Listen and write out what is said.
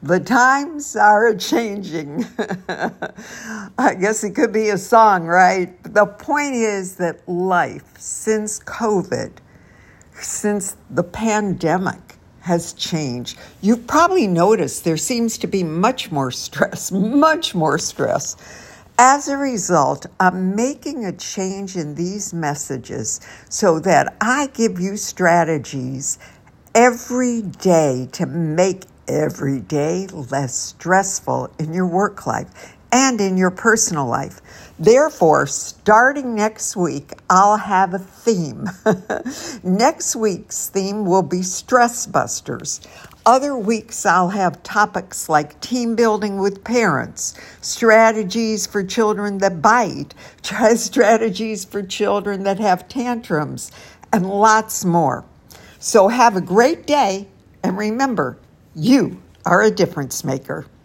The times are changing. I guess it could be a song, right? But the point is that life since COVID, since the pandemic, has changed. You've probably noticed there seems to be much more stress. As a result, I'm making a change in these messages so that I give you strategies every day to make every day less stressful in your work life and in your personal life. Therefore, starting next week, I'll have a theme. Next week's theme will be Stress Busters. Other weeks, I'll have topics like team building with parents, strategies for children that bite, strategies for children that have tantrums, and lots more. So have a great day, and remember, you are a difference maker.